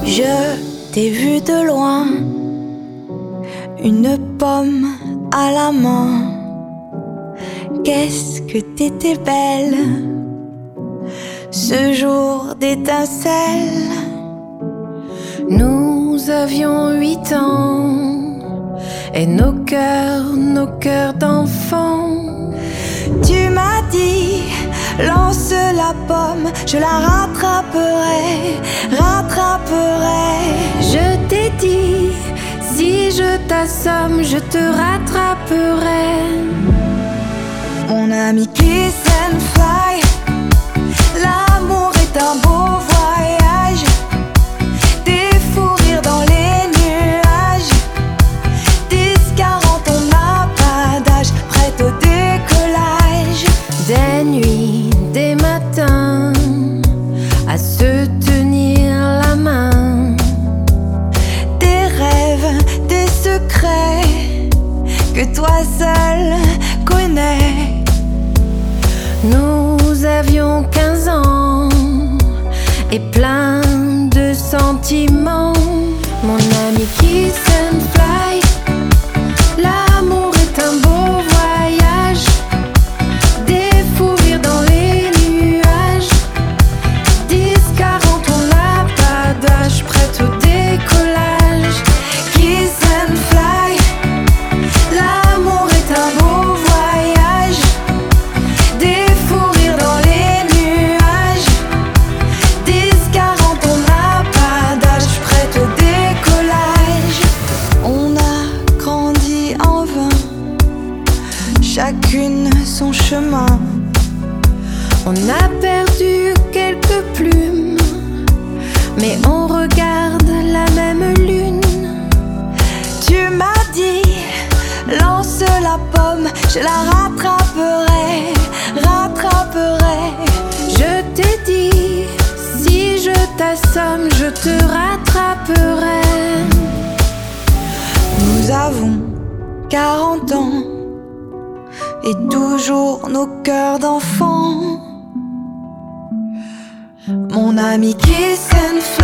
Je t'ai vu de loin, une pomme à la main. Qu'est-ce que t'étais belle, ce jour d'étincelles. Nous avions 8 ans et nos cœurs d'enfants. Tu m'as dit, lance la pomme, je la rattraperai. Je t'ai dit, si je t'assomme, je te rattraperai. Mon ami kiss and fly, l'amour est un beau voyage. Des fous rires dans les nuages, 10-40 on n'a pas d'âge, prête au décollage. Des nuits, des matins, à se tenir la main. Des rêves, des secrets que toi seul connais. Nous avions 15 ans et plein de sentiments. Mon ami kiss and fly, l'amour est un beau voyage. Des fous rires dans les nuages, 10-40 on n'a pas d'âge, prête au décollage. Kiss and fly, l'amour est un beau voyage. Des fous rires dans les nuages, 10-40 on n'a pas d'âge, prête au décollage. On a grandi en vain, chacune son chemin. On a perdu quelques plumes, mais on regarde la même lune. Tu m'as dit, lance la pomme, je la rattraperai. Je t'ai dit, si je t'assomme, je te rattraperai. Nous avons 40 ans et toujours nos cœurs d'enfants. Mon ami kiss and fly.